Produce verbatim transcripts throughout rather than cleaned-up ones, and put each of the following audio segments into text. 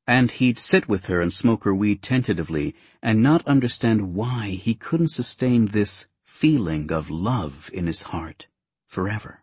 And he'd sit with her and smoke her weed tentatively and not understand why he couldn't sustain this feeling of love in his heart forever.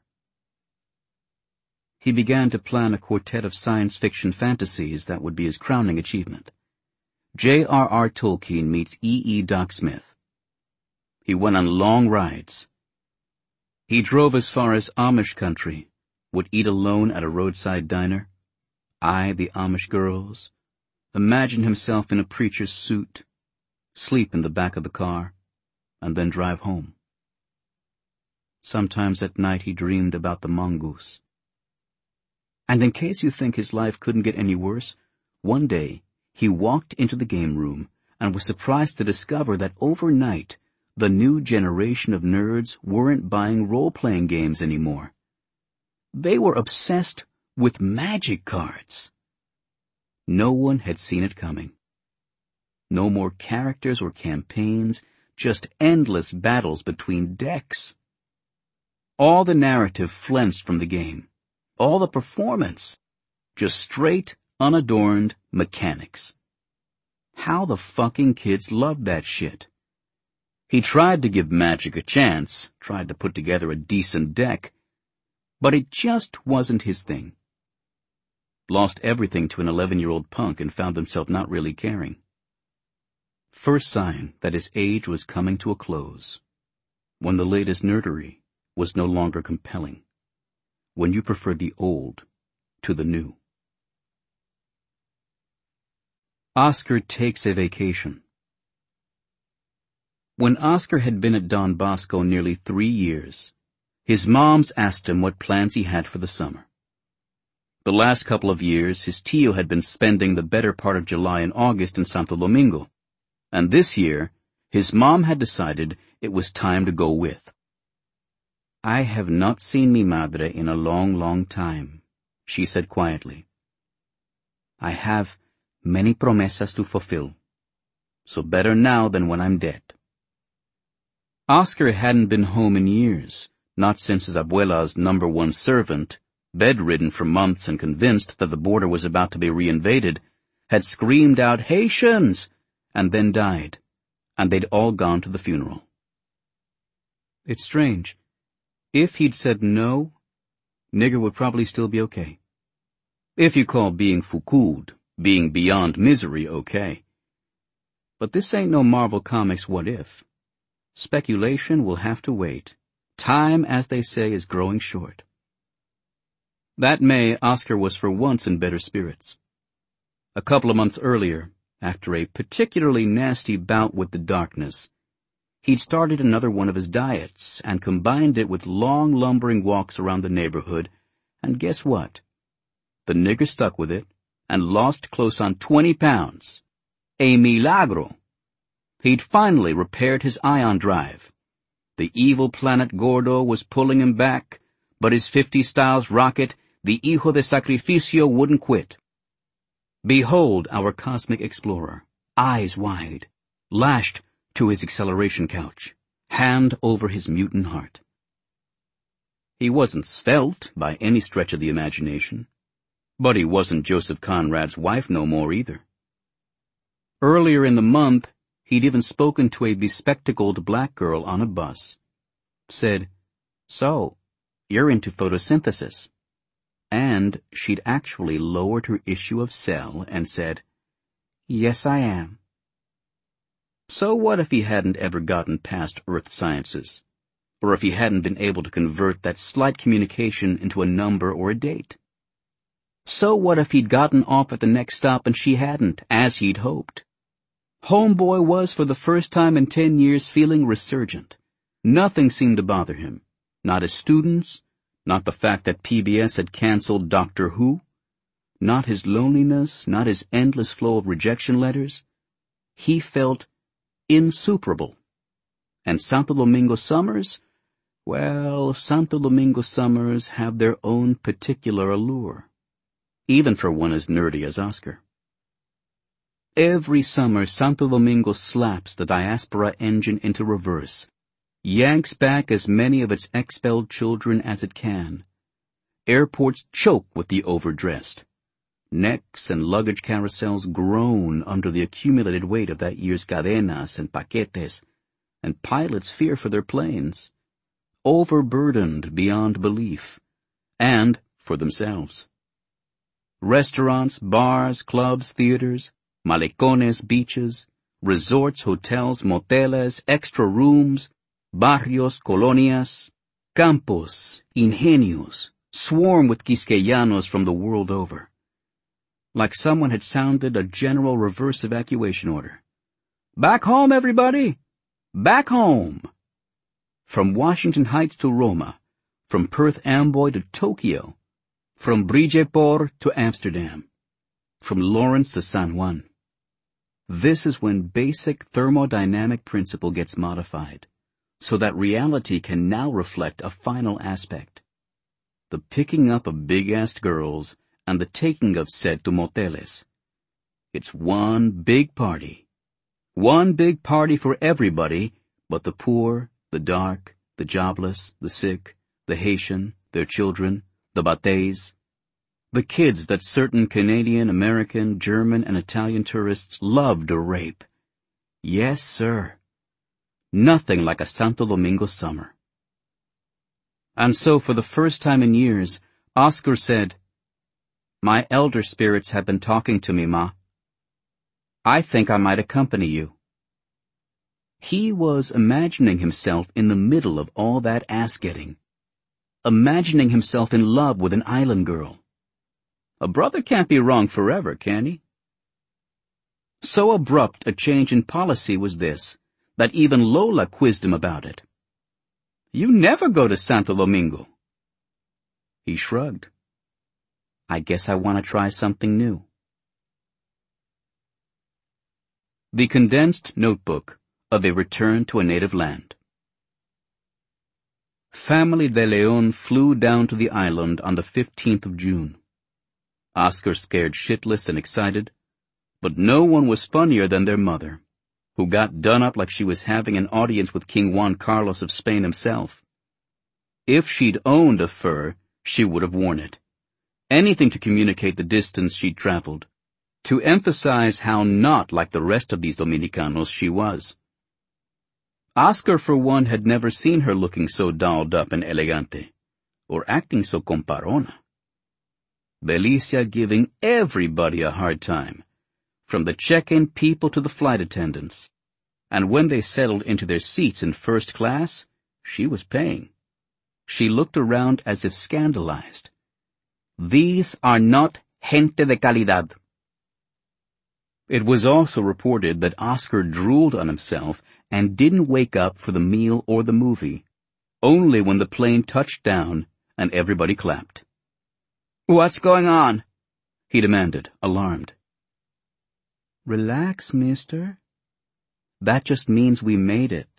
He began to plan a quartet of science fiction fantasies that would be his crowning achievement. J R R Tolkien meets E E Doc Smith. He went on long rides. He drove as far as Amish country, would eat alone at a roadside diner, eye the Amish girls, imagine himself in a preacher's suit, sleep in the back of the car, and then drive home. Sometimes at night he dreamed about the mongoose. And in case you think his life couldn't get any worse, one day he walked into the game room and was surprised to discover that overnight the new generation of nerds weren't buying role-playing games anymore. They were obsessed with magic cards. No one had seen it coming. No more characters or campaigns, just endless battles between decks. All the narrative flensed from the game. All the performance. Just straight, unadorned mechanics. How the fucking kids loved that shit. He tried to give Magic a chance, tried to put together a decent deck, but it just wasn't his thing. Lost everything to an eleven-year-old punk and found himself not really caring. First sign that his age was coming to a close. When the latest nerdery was no longer compelling. When you preferred the old to the new. Oscar takes a vacation. When Oscar had been at Don Bosco nearly three years, his moms asked him what plans he had for the summer. The last couple of years, his tio had been spending the better part of July and August in Santo Domingo, and this year, his mom had decided it was time to go with. I have not seen mi madre in a long, long time, she said quietly. I have many promesas to fulfill, so better now than when I'm dead. Oscar hadn't been home in years, not since his abuela's number one servant, bedridden for months and convinced that the border was about to be reinvaded, had screamed out, Haitians! And then died, and they'd all gone to the funeral. It's strange. If he'd said no, nigger would probably still be okay. If you call being fukud, being beyond misery, okay. But this ain't no Marvel Comics what if. Speculation will have to wait. Time, as they say, is growing short. That May, Oscar was for once in better spirits. A couple of months earlier, after a particularly nasty bout with the darkness, he'd started another one of his diets and combined it with long lumbering walks around the neighborhood, and guess what? The nigger stuck with it and lost close on twenty pounds. A milagro. He'd finally repaired his ion drive. The evil planet Gordo was pulling him back, but his fifty styles rocket, the Hijo de Sacrificio, wouldn't quit. Behold our cosmic explorer, eyes wide, lashed to his acceleration couch, hand over his mutant heart. He wasn't svelte by any stretch of the imagination, but he wasn't Joseph Conrad's wife no more either. Earlier in the month, he'd even spoken to a bespectacled black girl on a bus. Said, so, you're into photosynthesis. And she'd actually lowered her issue of Cell and said, yes, I am. So what if he hadn't ever gotten past earth sciences? Or if he hadn't been able to convert that slight communication into a number or a date? So what if he'd gotten off at the next stop and she hadn't, as he'd hoped? Homeboy was for the first time in ten years feeling resurgent. Nothing seemed to bother him. Not his students, not the fact that P B S had canceled Doctor Who, not his loneliness, not his endless flow of rejection letters. He felt insuperable. And Santo Domingo summers? Well, Santo Domingo summers have their own particular allure, even for one as nerdy as Oscar. Every summer, Santo Domingo slaps the diaspora engine into reverse, yanks back as many of its expelled children as it can. Airports choke with the overdressed. Necks and luggage carousels groan under the accumulated weight of that year's cadenas and paquetes, and pilots fear for their planes, overburdened beyond belief, and for themselves. Restaurants, bars, clubs, theaters, malecones, beaches, resorts, hotels, moteles, extra rooms, barrios, colonias, campos, ingenios, swarm with Quisqueyanos from the world over. Like someone had sounded a general reverse evacuation order. Back home, everybody! Back home! From Washington Heights to Roma, from Perth Amboy to Tokyo, from Bridgeport to Amsterdam, from Lawrence to San Juan. This is when basic thermodynamic principle gets modified, so that reality can now reflect a final aspect. The picking up of big-assed girls and the taking of said to moteles. It's one big party. One big party for everybody but the poor, the dark, the jobless, the sick, the Haitian, their children, the bates, the kids that certain Canadian, American, German, and Italian tourists love to rape. Yes, sir. Nothing like a Santo Domingo summer. And so for the first time in years, Oscar said, "My elder spirits have been talking to me, Ma. I think I might accompany you." He was imagining himself in the middle of all that ass-getting, imagining himself in love with an island girl. A brother can't be wrong forever, can he? So abrupt a change in policy was this, that even Lola quizzed him about it. "You never go to Santo Domingo." He shrugged. "I guess I want to try something new." The Condensed Notebook of a Return to a Native Land. Family de Leon flew down to the island on the fifteenth of June. Oscar scared shitless and excited, but no one was funnier than their mother, who got done up like she was having an audience with King Juan Carlos of Spain himself. If she'd owned a fur, she would have worn it. Anything to communicate the distance she'd traveled, to emphasize how not like the rest of these Dominicanos she was. Oscar, for one, had never seen her looking so dolled up and elegante, or acting so comparona. Belicia giving everybody a hard time, from the check-in people to the flight attendants. And when they settled into their seats in first class, she was paying. She looked around as if scandalized. These are not gente de calidad. It was also reported that Oscar drooled on himself and didn't wake up for the meal or the movie, only when the plane touched down and everybody clapped. "What's going on?" he demanded, alarmed. "Relax, mister. That just means we made it."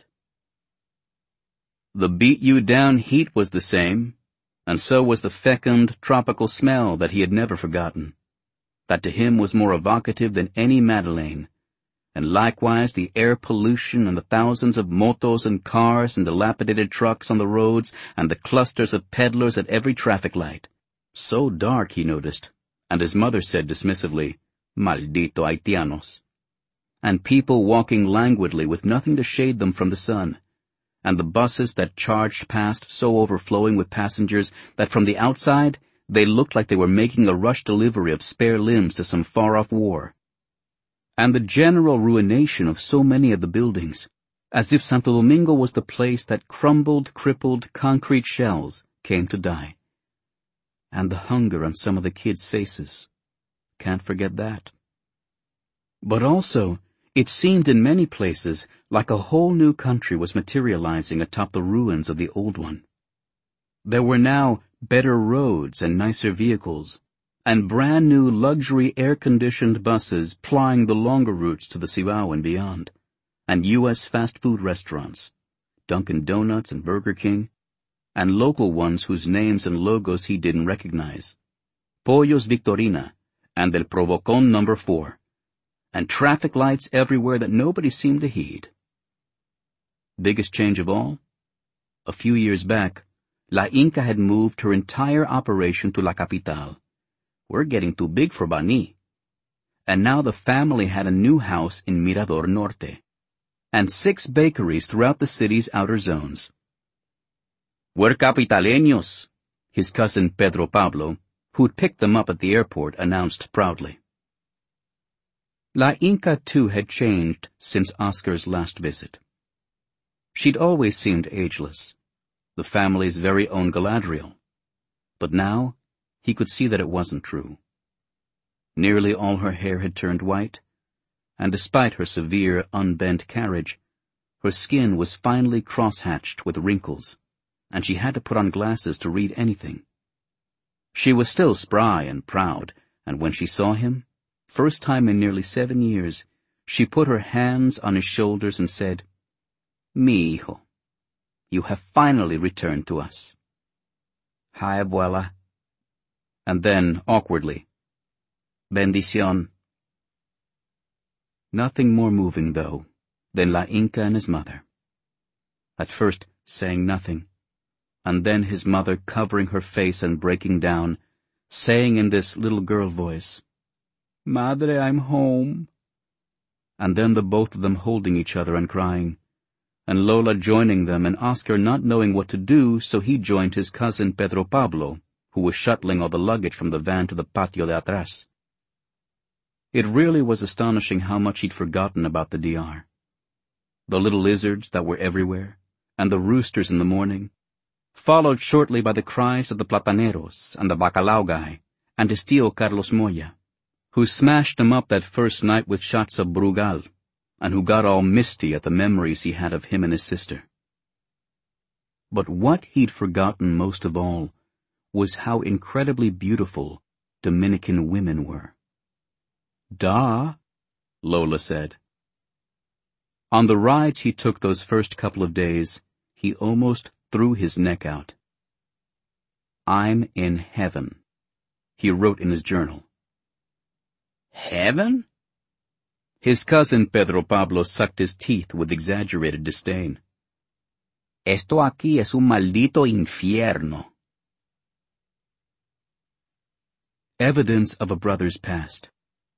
The beat-you-down heat was the same, and so was the fecund, tropical smell that he had never forgotten, that to him was more evocative than any Madeleine, and likewise the air pollution and the thousands of motos and cars and dilapidated trucks on the roads and the clusters of peddlers at every traffic light. So dark, he noticed, and his mother said dismissively, "Maldito Haitianos," and people walking languidly with nothing to shade them from the sun, and the buses that charged past so overflowing with passengers that from the outside they looked like they were making a rush delivery of spare limbs to some far-off war, and the general ruination of so many of the buildings, as if Santo Domingo was the place that crumbled, crippled concrete shells came to die. And the hunger on some of the kids' faces. Can't forget that. But also, it seemed in many places like a whole new country was materializing atop the ruins of the old one. There were now better roads and nicer vehicles, and brand new luxury air-conditioned buses plying the longer routes to the Cibao and beyond, and U S fast food restaurants, Dunkin' Donuts and Burger King, and local ones whose names and logos he didn't recognize, Pollos Victorina and El Provocon number four, and traffic lights everywhere that nobody seemed to heed. Biggest change of all? A few years back, La Inca had moved her entire operation to La Capital, We're getting too big for Bani. And now the family had a new house in Mirador Norte, and six bakeries throughout the city's outer zones. We're capitaleños, his cousin Pedro Pablo, who'd picked them up at the airport, announced proudly. La Inca, too, had changed since Oscar's last visit. She'd always seemed ageless, the family's very own Galadriel. But now, he could see that it wasn't true. Nearly all her hair had turned white, and despite her severe, unbent carriage, her skin was finely cross-hatched with wrinkles, and she had to put on glasses to read anything. She was still spry and proud, and when she saw him, first time in nearly seven years, she put her hands on his shoulders and said, "Mi hijo, you have finally returned to us." "Hi, abuela." And then, awkwardly, "Bendición." Nothing more moving, though, than La Inca and his mother. At first, saying nothing, and then his mother covering her face and breaking down, saying in this little girl voice, "Madre, I'm home." And then the both of them holding each other and crying, and Lola joining them and Oscar not knowing what to do, so he joined his cousin Pedro Pablo, who was shuttling all the luggage from the van to the patio de atrás. It really was astonishing how much he'd forgotten about the D R. The little lizards that were everywhere, and the roosters in the morning, followed shortly by the cries of the plataneros and the bacalao guy, and his tío Carlos Moya, who smashed him up that first night with shots of Brugal, and who got all misty at the memories he had of him and his sister. But what he'd forgotten most of all was how incredibly beautiful Dominican women were. "Da," Lola said. On the rides he took those first couple of days, he almost threw his neck out. "I'm in heaven," he wrote in his journal. Heaven? His cousin Pedro Pablo sucked his teeth with exaggerated disdain. "Esto aquí es un maldito infierno." Evidence of a brother's past.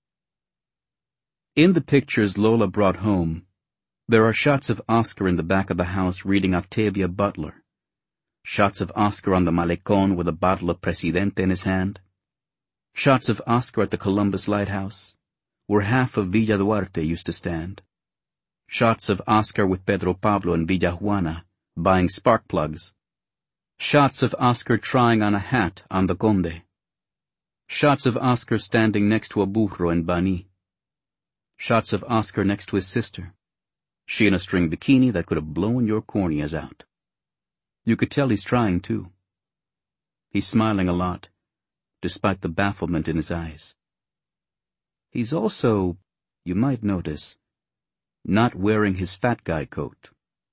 In the pictures Lola brought home, there are shots of Oscar in the back of the house reading Octavia Butler, shots of Oscar on the malecón with a bottle of Presidente in his hand, shots of Oscar at the Columbus Lighthouse, where half of Villa Duarte used to stand, shots of Oscar with Pedro Pablo in Villa Juana, buying spark plugs, shots of Oscar trying on a hat on the Conde, shots of Oscar standing next to a burro in Bani, shots of Oscar next to his sister, she in a string bikini that could have blown your corneas out. You could tell he's trying, too. He's smiling a lot, despite the bafflement in his eyes. He's also, you might notice, not wearing his fat guy coat.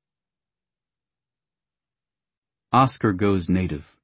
Oscar goes native.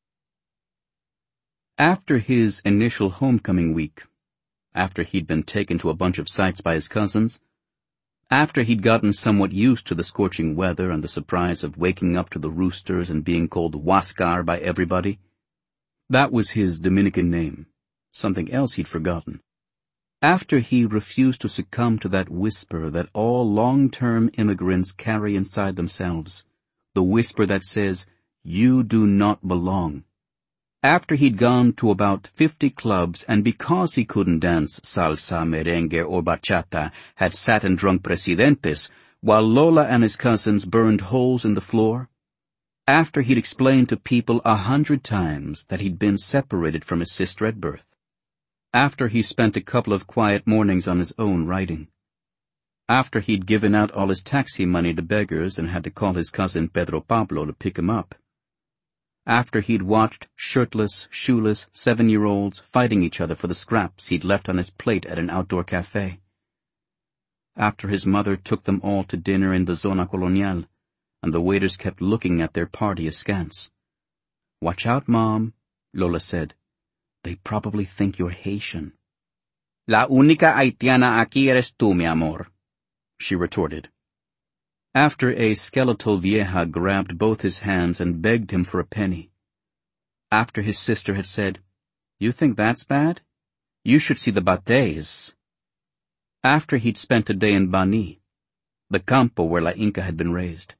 After his initial homecoming week, after he'd been taken to a bunch of sites by his cousins, after he'd gotten somewhat used to the scorching weather and the surprise of waking up to the roosters and being called Huáscar by everybody, that was his Dominican name, something else he'd forgotten. After he refused to succumb to that whisper that all long-term immigrants carry inside themselves, the whisper that says, "You do not belong." After he'd gone to about fifty clubs and because he couldn't dance salsa, merengue, or bachata, had sat and drunk Presidentes, while Lola and his cousins burned holes in the floor, after he'd explained to people a hundred times that he'd been separated from his sister at birth, after he spent a couple of quiet mornings on his own writing, after he'd given out all his taxi money to beggars and had to call his cousin Pedro Pablo to pick him up, after he'd watched shirtless, shoeless seven-year-olds fighting each other for the scraps he'd left on his plate at an outdoor cafe, after his mother took them all to dinner in the Zona Colonial, and the waiters kept looking at their party askance. "Watch out, Mom," Lola said. "They probably think you're Haitian." "La única haitiana aquí eres tú, mi amor," she retorted. After a skeletal vieja grabbed both his hands and begged him for a penny. After his sister had said, You think that's bad? You should see the bates. After he'd spent a day in Bani, the campo where La Inca had been raised,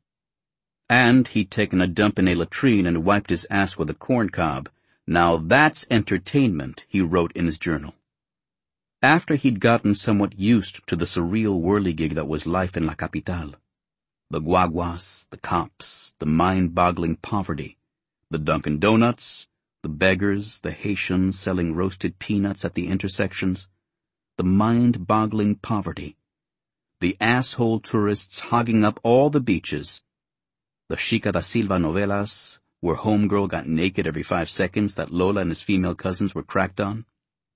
and he'd taken a dump in a latrine and wiped his ass with a corn cob, now that's entertainment, he wrote in his journal. After he'd gotten somewhat used to the surreal whirligig that was life in La Capital, the guaguas, the cops, the mind-boggling poverty, the Dunkin' Donuts, the beggars, the Haitians selling roasted peanuts at the intersections, the mind-boggling poverty, the asshole tourists hogging up all the beaches, the Chica da Silva novelas, where homegirl got naked every five seconds that Lola and his female cousins were cracked on,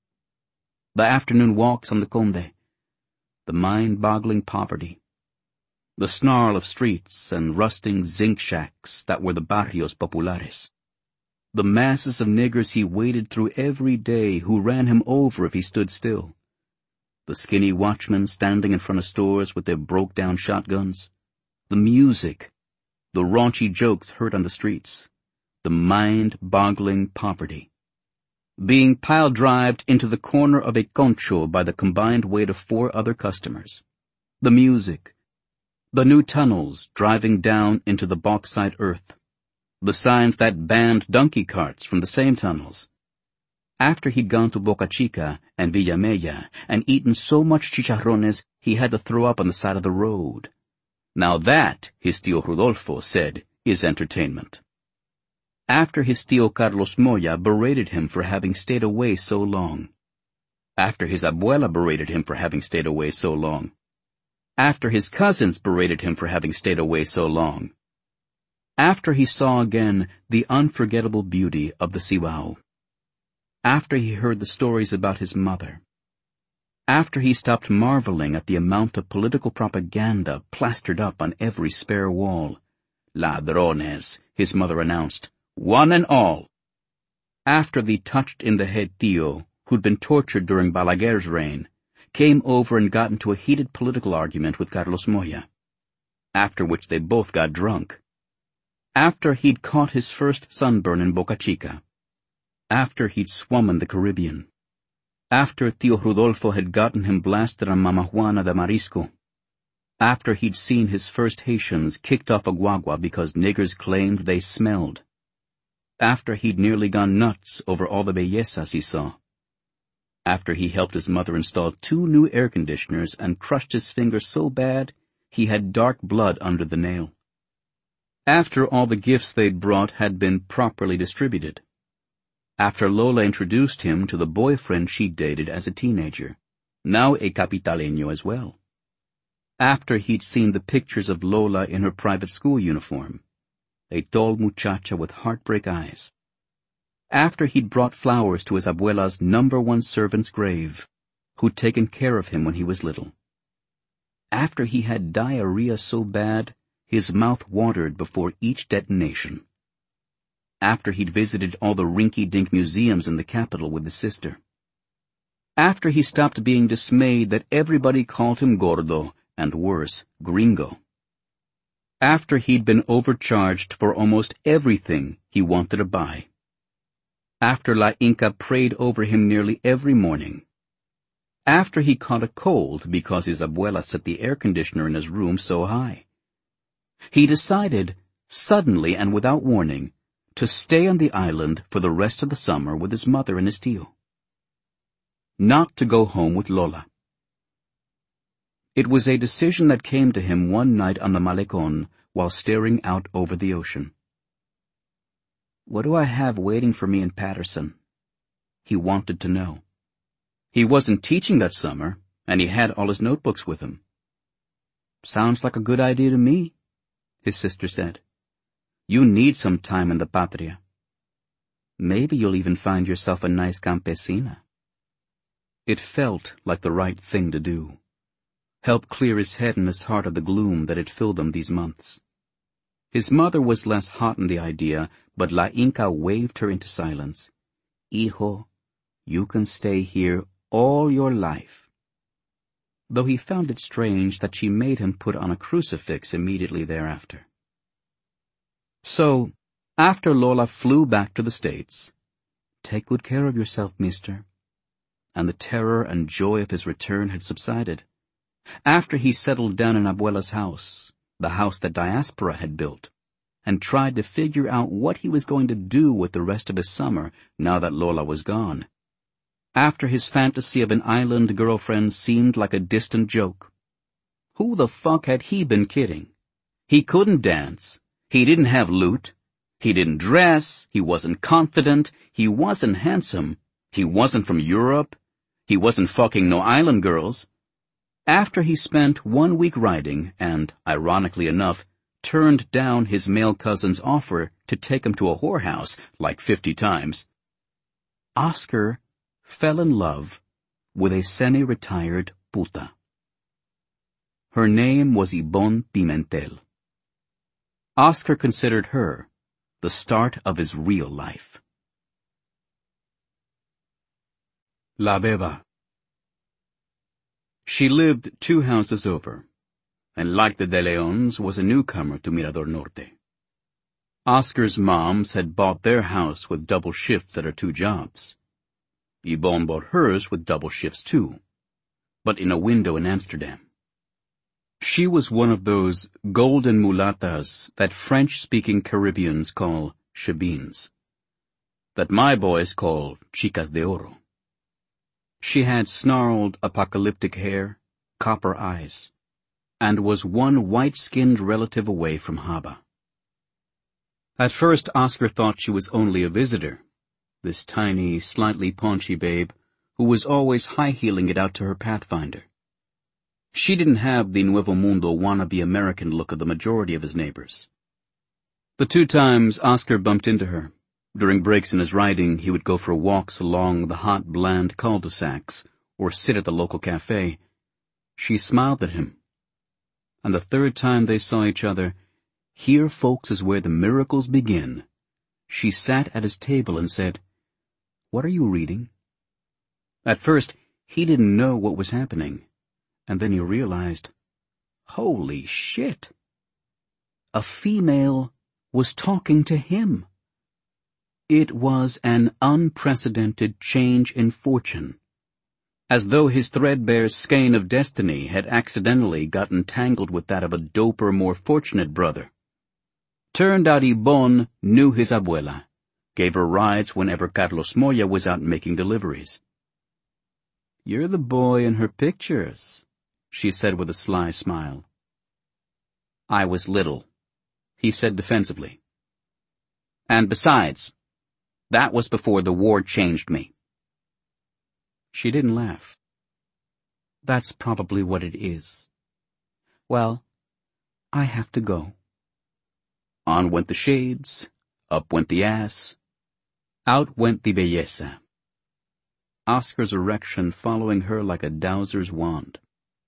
the afternoon walks on the Conde, the mind-boggling poverty, the snarl of streets and rusting zinc shacks that were the barrios populares, the masses of niggers he waded through every day who ran him over if he stood still, the skinny watchmen standing in front of stores with their broke-down shotguns, the music, the raunchy jokes heard on the streets, the mind-boggling poverty, being pile-drived into the corner of a concho by the combined weight of four other customers, the music, the new tunnels driving down into the bauxite earth, the signs that banned donkey carts from the same tunnels. After he'd gone to Boca Chica and Villamella and eaten so much chicharrones he had to throw up on the side of the road. Now that, his tío Rodolfo said, is entertainment. After his tío Carlos Moya berated him for having stayed away so long. After his abuela berated him for having stayed away so long. After his cousins berated him for having stayed away so long. After he saw again the unforgettable beauty of the Cibao. After he heard the stories about his mother. After he stopped marveling at the amount of political propaganda plastered up on every spare wall. Ladrones, his mother announced, one and all. After the touched-in-the-head tío, who'd been tortured during Balaguer's reign, came over and got into a heated political argument with Carlos Moya, after which they both got drunk. After he'd caught his first sunburn in Boca Chica. After he'd swum in the Caribbean. After Tío Rodolfo had gotten him blasted on Mama Juana de Marisco. After he'd seen his first Haitians kicked off a guagua because niggers claimed they smelled. After he'd nearly gone nuts over all the bellezas he saw. After he helped his mother install two new air conditioners and crushed his finger so bad he had dark blood under the nail. After all the gifts they'd brought had been properly distributed. After Lola introduced him to the boyfriend she'd dated as a teenager, now a capitaleño as well. After he'd seen the pictures of Lola in her private school uniform, a tall muchacha with heartbreak eyes. After he'd brought flowers to his abuela's number one servant's grave, who'd taken care of him when he was little. After he had diarrhea so bad, his mouth watered before each detonation. After he'd visited all the rinky-dink museums in the capital with his sister. After he stopped being dismayed that everybody called him gordo, and worse, gringo. After he'd been overcharged for almost everything he wanted to buy. After La Inca prayed over him nearly every morning. After he caught a cold because his abuela set the air conditioner in his room so high. He decided, suddenly and without warning, to stay on the island for the rest of the summer with his mother and his tío. Not to go home with Lola. It was a decision that came to him one night on the Malecón while staring out over the ocean. What do I have waiting for me in Patterson? He wanted to know. He wasn't teaching that summer, and he had all his notebooks with him. Sounds like a good idea to me, his sister said. You need some time in the patria. Maybe you'll even find yourself a nice campesina. It felt like the right thing to do. Help clear his head and his heart of the gloom that had filled them these months. His mother was less hot on the idea, but La Inca waved her into silence. Hijo, you can stay here all your life. Though he found it strange that she made him put on a crucifix immediately thereafter. So, after Lola flew back to the States, "Take good care of yourself, mister." And the terror and joy of his return had subsided. After he settled down in Abuela's house, the house that Diaspora had built, and tried to figure out what he was going to do with the rest of his summer now that Lola was gone. After his fantasy of an island girlfriend seemed like a distant joke. Who the fuck had he been kidding? He couldn't dance. He didn't have loot. He didn't dress. He wasn't confident. He wasn't handsome. He wasn't from Europe. He wasn't fucking no island girls. After he spent one week riding and, ironically enough, turned down his male cousin's offer to take him to a whorehouse like fifty times, Oscar fell in love with a semi-retired puta. Her name was Ibon Pimentel. Oscar considered her the start of his real life. La Beba. She lived two houses over, and like the De Leons, was a newcomer to Mirador Norte. Oscar's moms had bought their house with double shifts at her two jobs. Ibon bought hers with double shifts too, but in a window in Amsterdam. She was one of those golden mulatas that French-speaking Caribbeans call shebines, that my boys call chicas de oro. She had snarled, apocalyptic hair, copper eyes, and was one white-skinned relative away from Haba. At first Oscar thought she was only a visitor, this tiny, slightly paunchy babe who was always high-heeling it out to her Pathfinder. She didn't have the Nuevo Mundo wannabe American look of the majority of his neighbors. The two times Oscar bumped into her, during breaks in his riding, he would go for walks along the hot, bland cul-de-sacs or sit at the local cafe. She smiled at him. And the third time they saw each other, "Here, folks, is where the miracles begin," she sat at his table and said, "What are you reading?" At first, he didn't know what was happening, and then he realized, holy shit! A female was talking to him. It was an unprecedented change in fortune, as though his threadbare skein of destiny had accidentally gotten tangled with that of a doper, more fortunate brother. Turned out Ibon knew his abuela, gave her rides whenever Carlos Moya was out making deliveries. "You're the boy in her pictures," she said with a sly smile. "I was little," he said defensively. "And besides, that was before the war changed me." She didn't laugh. "That's probably what it is. Well, I have to go." On went the shades, up went the ass, out went the belleza. Oscar's erection following her like a dowser's wand.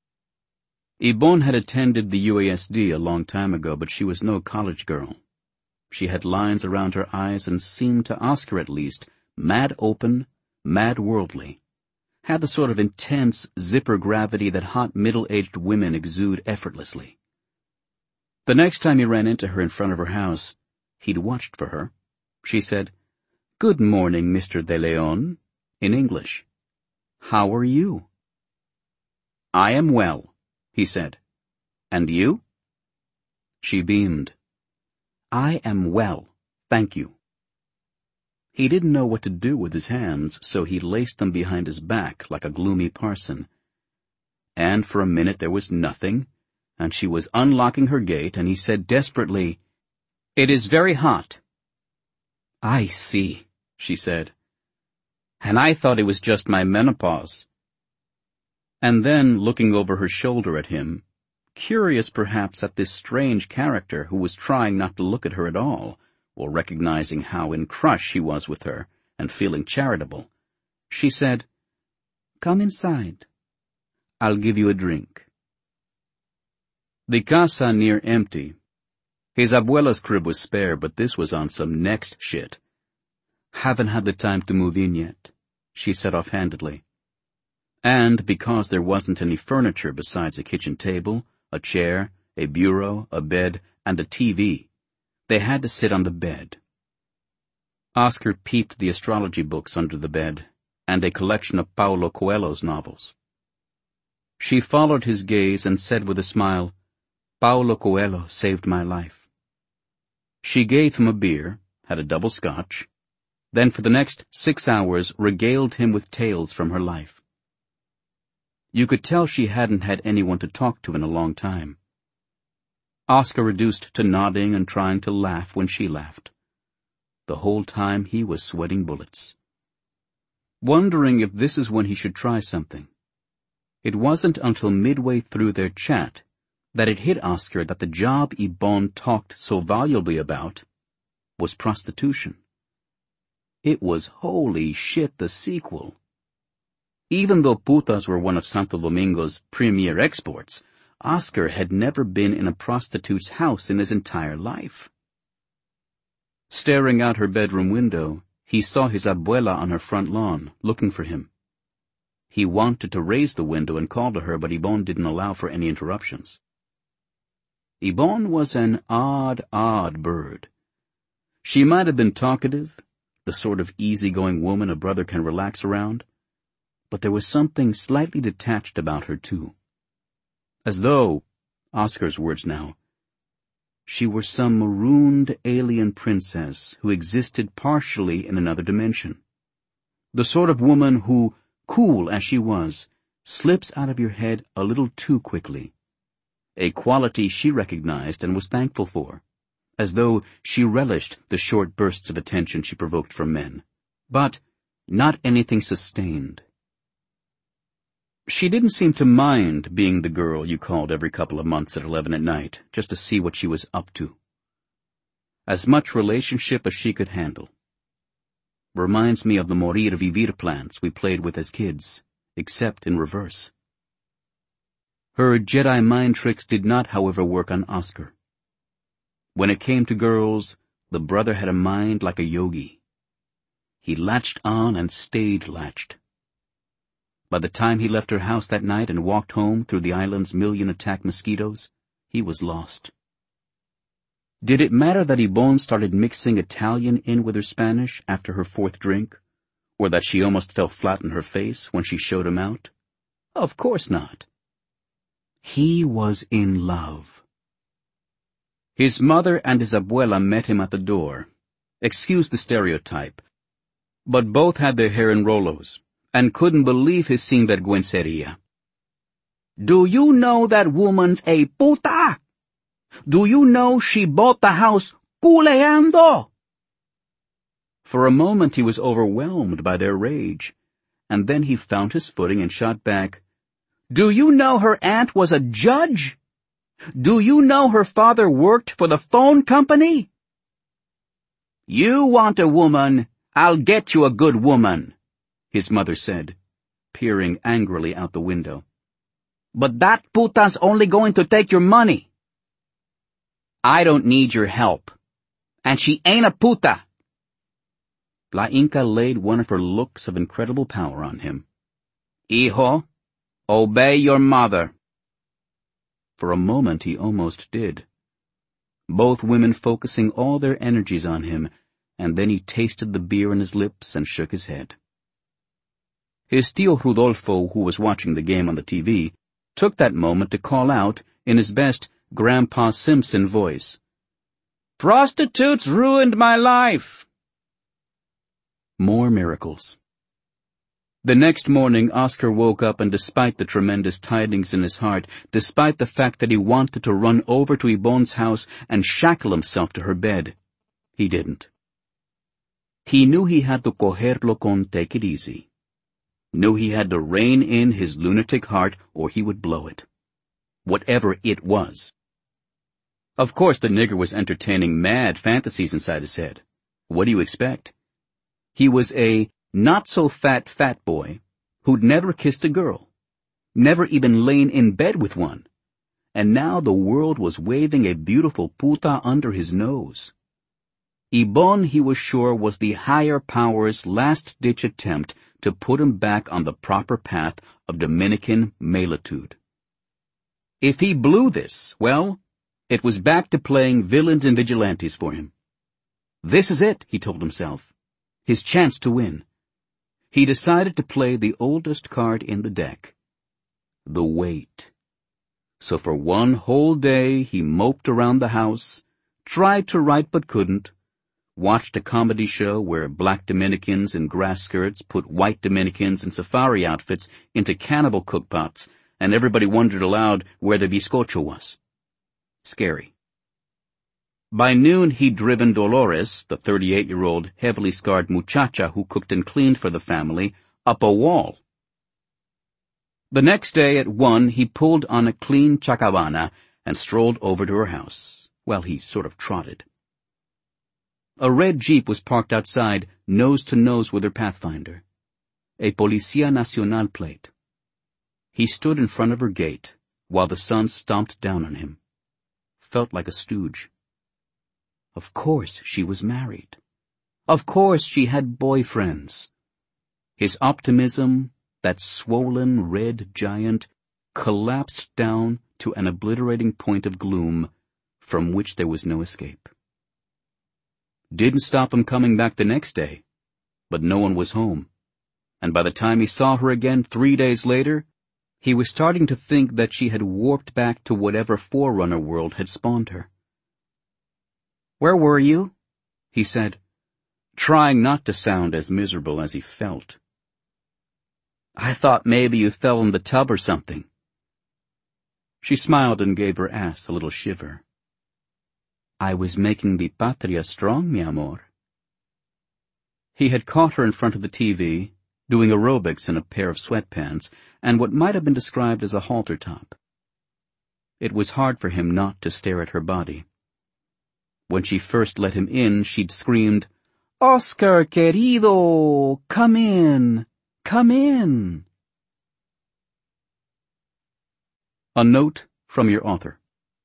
Ibon had attended the U A S D a long time ago, but she was no college girl. She had lines around her eyes and seemed, to Oscar at least, mad open, mad worldly. Had the sort of intense zipper gravity that hot middle-aged women exude effortlessly. The next time he ran into her in front of her house, he'd watched for her. She said, "Good morning, Mister De Leon," in English. "How are you?" "I am well," he said. "And you?" She beamed. "I am well, thank you." He didn't know what to do with his hands, so he laced them behind his back like a gloomy parson. And for a minute there was nothing, and she was unlocking her gate, and he said desperately, "It is very hot." "I see," she said. "And I thought it was just my menopause." And then, looking over her shoulder at him, curious perhaps at this strange character who was trying not to look at her at all, or recognizing how in crush he was with her, and feeling charitable, she said, "Come inside. I'll give you a drink." The casa near empty. His abuela's crib was spare, but this was on some next shit. "Haven't had the time to move in yet," she said offhandedly. And because there wasn't any furniture besides a kitchen table, a chair, a bureau, a bed, and a T V, they had to sit on the bed. Oscar peeped the astrology books under the bed, and a collection of Paulo Coelho's novels. She followed his gaze and said with a smile, "Paulo Coelho saved my life." She gave him a beer, had a double scotch, then for the next six hours regaled him with tales from her life. You could tell she hadn't had anyone to talk to in a long time. Oscar reduced to nodding and trying to laugh when she laughed. The whole time he was sweating bullets. Wondering if this is when he should try something. It wasn't until midway through their chat that it hit Oscar that the job Yvonne talked so volubly about was prostitution. It was Holy Shit the sequel. Even though putas were one of Santo Domingo's premier exports, Oscar had never been in a prostitute's house in his entire life. Staring out her bedroom window, he saw his abuela on her front lawn, looking for him. He wanted to raise the window and call to her, but Yvonne didn't allow for any interruptions. Yvonne was an odd, odd bird. She might have been talkative, the sort of easygoing woman a brother can relax around, but there was something slightly detached about her, too. As though, Oscar's words now, she were some marooned alien princess who existed partially in another dimension. The sort of woman who, cool as she was, slips out of your head a little too quickly. A quality she recognized and was thankful for, as though she relished the short bursts of attention she provoked from men, but not anything sustained. She didn't seem to mind being the girl you called every couple of months at eleven at night, just to see what she was up to. As much relationship as she could handle. Reminds me of the morir vivir plants we played with as kids, except in reverse. Her Jedi mind tricks did not, however, work on Oscar. When it came to girls, the brother had a mind like a yogi. He latched on and stayed latched. By the time he left her house that night and walked home through the island's million-attack mosquitoes, he was lost. Did it matter that Yvonne started mixing Italian in with her Spanish after her fourth drink, or that she almost fell flat on her face when she showed him out? Of course not. He was in love. His mother and his abuela met him at the door. Excuse the stereotype, but both had their hair in rolos, and couldn't believe his sinvergüencería. "Do you know that woman's a puta? Do you know she bought the house culeando?" For a moment he was overwhelmed by their rage, and then he found his footing and shot back, "Do you know her aunt was a judge? Do you know her father worked for the phone company?" "You want a woman, I'll get you a good woman," his mother said, peering angrily out the window. "But that puta's only going to take your money." "I don't need your help. And she ain't a puta." La Inca laid one of her looks of incredible power on him. "Hijo, obey your mother." For a moment he almost did. Both women focusing all their energies on him, and then he tasted the beer in his lips and shook his head. His tío Rudolfo, who was watching the game on the T V, took that moment to call out, in his best Grandpa Simpson voice, "Prostitutes ruined my life." More miracles. The next morning Oscar woke up, and despite the tremendous tidings in his heart, despite the fact that he wanted to run over to Yvonne's house and shackle himself to her bed, he didn't. He knew he had to cogerlo con take it easy. Knew he had to rein in his lunatic heart or he would blow it. Whatever it was. Of course the nigger was entertaining mad fantasies inside his head. What do you expect? He was a not-so-fat fat boy who'd never kissed a girl, never even lain in bed with one, and now the world was waving a beautiful puta under his nose. Yvonne, he was sure, was the higher power's last-ditch attempt to put him back on the proper path of Dominican malitude. If he blew this, well, it was back to playing villains and vigilantes for him. This is it, he told himself. his chance to win. He decided to play the oldest card in the deck, the wait. So for one whole day he moped around the house, tried to write but couldn't, watched a comedy show where black Dominicans in grass skirts put white Dominicans in safari outfits into cannibal cookpots, and everybody wondered aloud where the bizcocho was. Scary. By noon he'd driven Dolores, the thirty-eight-year-old heavily scarred muchacha who cooked and cleaned for the family, up a wall. The next day at one he pulled on a clean chacabana and strolled over to her house. Well, he sort of trotted. A red Jeep was parked outside, nose to nose with her Pathfinder. A Policía Nacional plate. He stood in front of her gate, while the sun stomped down on him. Felt like a stooge. Of course she was married. Of course she had boyfriends. His optimism, that swollen red giant, collapsed down to an obliterating point of gloom from which there was no escape. Didn't stop him coming back the next day, but no one was home, and by the time he saw her again three days later, he was starting to think that she had warped back to whatever Forerunner world had spawned her. "Where were you?" he said, trying not to sound as miserable as he felt. "I thought maybe you fell in the tub or something." She smiled and gave her ass a little shiver. "I was making the patria strong, mi amor." He had caught her in front of the T V, doing aerobics in a pair of sweatpants and what might have been described as a halter top. It was hard for him not to stare at her body. When she first let him in, she'd screamed, "Oscar, querido, come in, come in." A note from your author.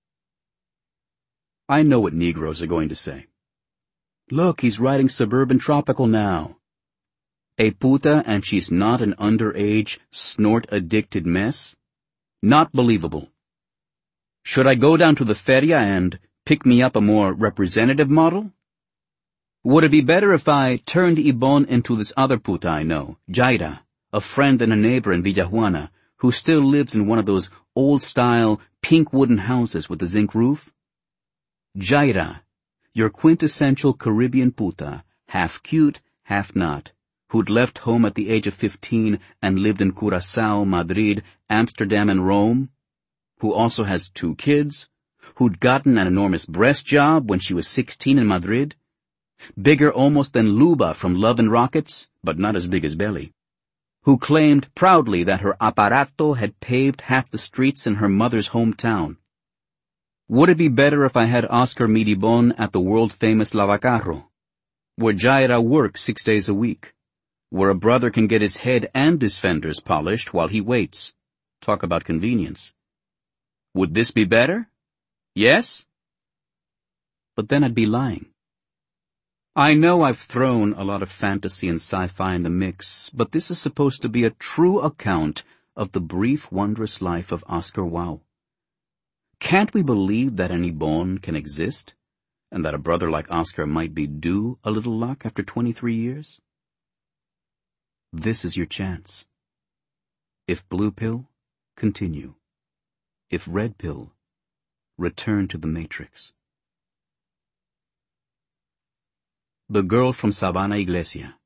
I know what Negroes are going to say. Look, he's writing suburban tropical now. A puta and she's not an underage, snort-addicted mess? Not believable. Should I go down to the feria and pick me up a more representative model? Would it be better if I turned Ibon into this other puta I know, Jaira, a friend and a neighbor in Villajuana, who still lives in one of those old-style, pink wooden houses with a zinc roof? Jaira, your quintessential Caribbean puta, half cute, half not, who'd left home at the age of fifteen and lived in Curaçao, Madrid, Amsterdam, and Rome, who also has two kids, who'd gotten an enormous breast job when she was sixteen in Madrid, bigger almost than Luba from Love and Rockets, but not as big as Belly, who claimed proudly that her aparato had paved half the streets in her mother's hometown. Would it be better if I had Oscar Midibon at the world-famous Lavacarro, where Jaira works six days a week, where a brother can get his head and his fenders polished while he waits? Talk about convenience. Would this be better? Yes? But then I'd be lying. I know I've thrown a lot of fantasy and sci-fi in the mix, but this is supposed to be a true account of the brief, wondrous life of Oscar Wao. Can't we believe that an Ibon can exist, and that a brother like Oscar might be due a little luck after twenty-three years? This is your chance. If blue pill, continue. If red pill, return to the Matrix. The Girl from Sabana Iglesia.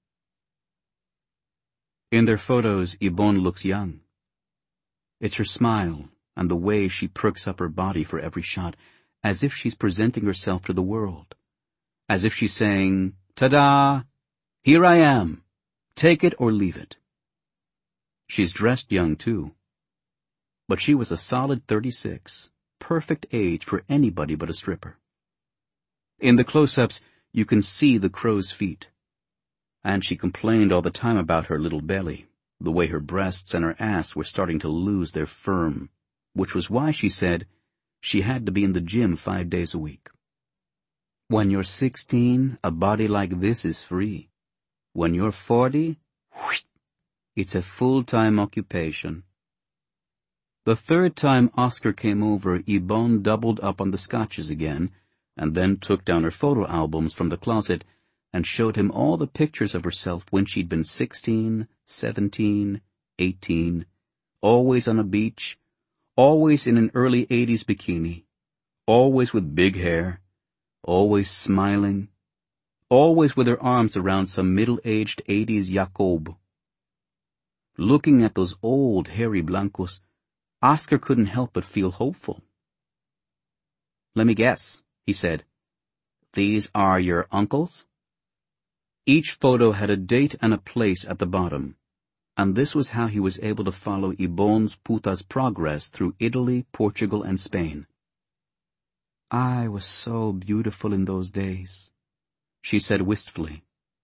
In their photos, Ibon looks young. It's her smile and the way she perks up her body for every shot, as if she's presenting herself to the world. As if she's saying, "Ta-da! Here I am. Take it or leave it." She's dressed young, too. But she was a solid thirty-six, perfect age for anybody but a stripper. In the close-ups, you can see the crow's feet. And she complained all the time about her little belly, the way her breasts and her ass were starting to lose their firm, which was why she said she had to be in the gym five days a week. When you're sixteen, a body like this is free. When you're forty, whoosh, it's a full-time occupation. The third time Oscar came over, Ibon doubled up on the scotches again, and then took down her photo albums from the closet, and showed him all the pictures of herself when she'd been sixteen, seventeen, eighteen, always on a beach, always in an early eighties bikini, always with big hair, always smiling, always with her arms around some middle-aged eighties Jacob. Looking at those old hairy blancos, Oscar couldn't help but feel hopeful. "Let me guess," he said. "These are your uncles?" Each photo had a date and a place at the bottom, and this was how he was able to follow Ibón's puta's progress through Italy, Portugal, and Spain. "I was so beautiful in those days," she said wistfully.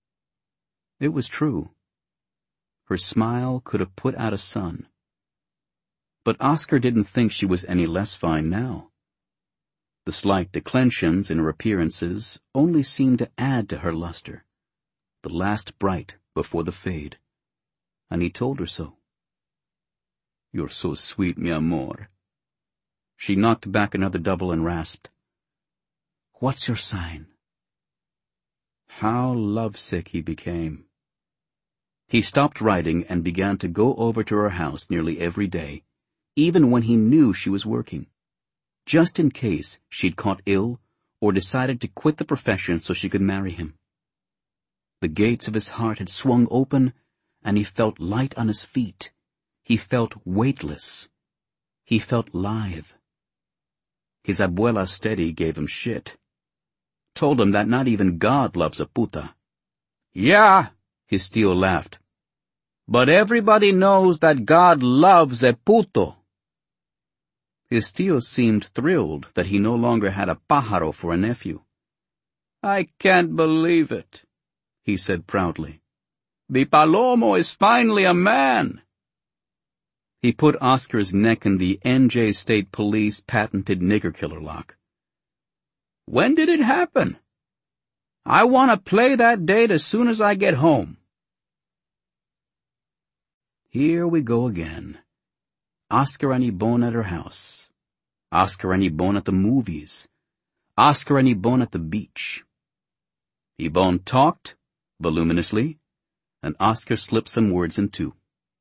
It was true. Her smile could have put out a sun. But Oscar didn't think she was any less fine now. The slight declensions in her appearances only seemed to add to her luster, the last bright before the fade. And he told her so. "You're so sweet, mi amor." She knocked back another double and rasped, "What's your sign?" How lovesick he became. He stopped writing and began to go over to her house nearly every day, even when he knew she was working, just in case she'd caught ill or decided to quit the profession so she could marry him. The gates of his heart had swung open, and he felt light on his feet. He felt weightless. He felt lithe. His abuela steady gave him shit. Told him that not even God loves a puta. "Yeah," his tío laughed. "But everybody knows that God loves a puto." His tío seemed thrilled that he no longer had a pájaro for a nephew. "I can't believe it," he said proudly. "The Palomo is finally a man." He put Oscar's neck in the N J State Police patented nigger killer lock. "When did it happen? I want to play that date as soon as I get home." Here we go again. Oscar and Ibón at her house. Oscar and Ibón at the movies. Oscar and Ibón at the beach. Ibón talked, voluminously, and Oscar slipped some words in too.